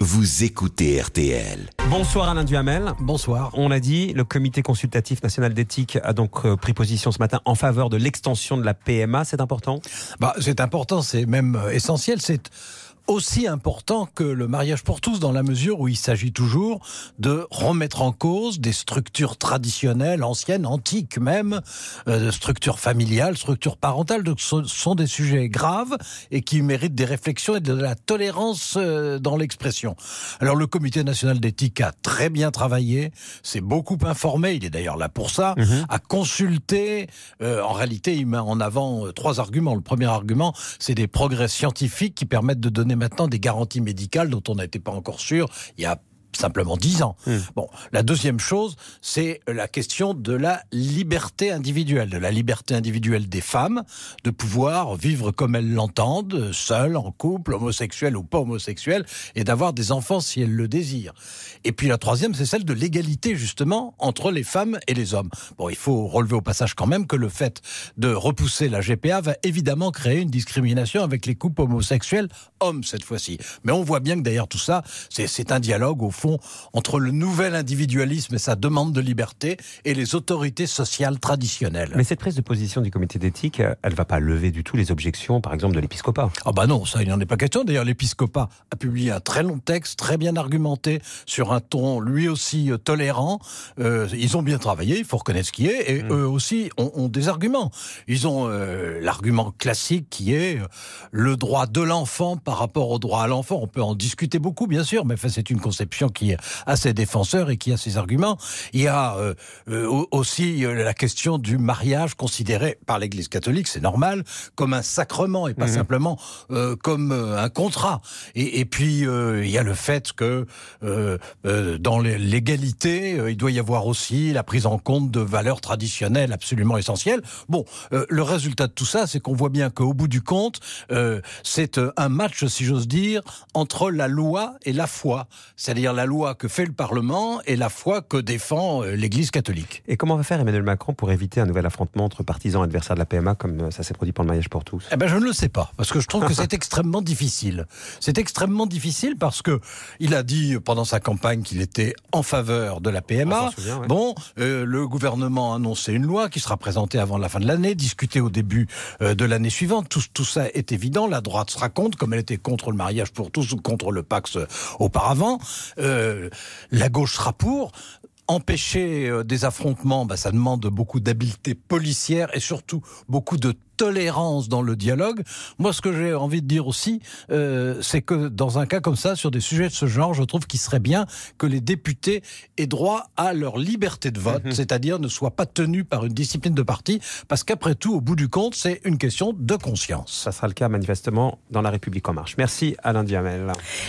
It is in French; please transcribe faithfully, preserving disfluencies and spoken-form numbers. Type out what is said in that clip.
vous écoutez R T L. Bonsoir Alain Duhamel. Bonsoir. On l'a dit, le Comité consultatif national d'éthique a donc euh, pris position ce matin en faveur de l'extension de la P M A. C'est important ? Bah, c'est important, c'est même essentiel. C'est aussi important que le mariage pour tous, dans la mesure où il s'agit toujours de remettre en cause des structures traditionnelles, anciennes, antiques même, euh, structures familiales, structures parentales. Donc, ce sont des sujets graves et qui méritent des réflexions et de la tolérance euh, dans l'expression. Alors, le Comité national d'éthique a très bien travaillé, s'est beaucoup informé, il est d'ailleurs là pour ça, mmh. a consulté. Euh, en réalité, il met en avant euh, trois arguments. Le premier argument, c'est des progrès scientifiques qui permettent de donner maintenant des garanties médicales dont on n'était pas encore sûr il y a simplement dix ans. Mmh. Bon, la deuxième chose, c'est la question de la liberté individuelle, de la liberté individuelle des femmes, de pouvoir vivre comme elles l'entendent, seules, en couple, homosexuelles ou pas homosexuelles, et d'avoir des enfants si elles le désirent. Et puis la troisième, c'est celle de l'égalité, justement, entre les femmes et les hommes. Bon, il faut relever au passage quand même que le fait de repousser la G P A va évidemment créer une discrimination avec les couples homosexuels, hommes cette fois-ci. Mais on voit bien que derrière tout ça, c'est, c'est un dialogue, au fond, entre le nouvel individualisme et sa demande de liberté et les autorités sociales traditionnelles. Mais cette prise de position du comité d'éthique, elle ne va pas lever du tout les objections, par exemple, de l'épiscopat. Ah bah non, ça, il n'en est pas question. D'ailleurs, l'épiscopat a publié un très long texte, très bien argumenté, sur un ton lui aussi euh, tolérant. Euh, ils ont bien travaillé, il faut reconnaître ce qui est, et mmh. eux aussi ont, ont des arguments. Ils ont euh, l'argument classique qui est euh, le droit de l'enfant par rapport au droit à l'enfant. On peut en discuter beaucoup, bien sûr, mais enfin, c'est une conception qui a ses défenseurs et qui a ses arguments. Il y a euh, euh, aussi euh, la question du mariage considéré par l'Église catholique, c'est normal, comme un sacrement et pas mmh. simplement euh, comme euh, un contrat. Et, et puis euh, il y a le fait que euh, euh, dans l'égalité, euh, il doit y avoir aussi la prise en compte de valeurs traditionnelles absolument essentielles. Bon, euh, le résultat de tout ça, c'est qu'on voit bien qu'au bout du compte, euh, c'est euh, un match, si j'ose dire, entre la loi et la foi. C'est-à-dire la loi que fait le Parlement et la foi que défend euh, l'Église catholique. Et comment va faire Emmanuel Macron pour éviter un nouvel affrontement entre partisans et adversaires de la P M A comme ça s'est produit pour le mariage pour tous ? Eh ben, je ne le sais pas, parce que je trouve que c'est extrêmement difficile. C'est extrêmement difficile parce que il a dit pendant sa campagne qu'il était en faveur de la P M A. Souvient, ouais. Bon, euh, le gouvernement a annoncé une loi qui sera présentée avant la fin de l'année, discutée au début euh, de l'année suivante. Tout, tout ça est évident. La droite sera contre, comme elle était contre le mariage pour tous ou contre le Pacs euh, auparavant. Euh, la gauche sera pour. Empêcher euh, des affrontements, bah, ça demande beaucoup d'habileté policière et surtout beaucoup de tolérance dans le dialogue. Moi, ce que j'ai envie de dire aussi, euh, c'est que dans un cas comme ça, sur des sujets de ce genre, je trouve qu'il serait bien que les députés aient droit à leur liberté de vote, mmh. c'est-à-dire ne soient pas tenus par une discipline de parti, parce qu'après tout, au bout du compte, c'est une question de conscience. Ça sera le cas manifestement dans La République En Marche. Merci Alain Duhamel.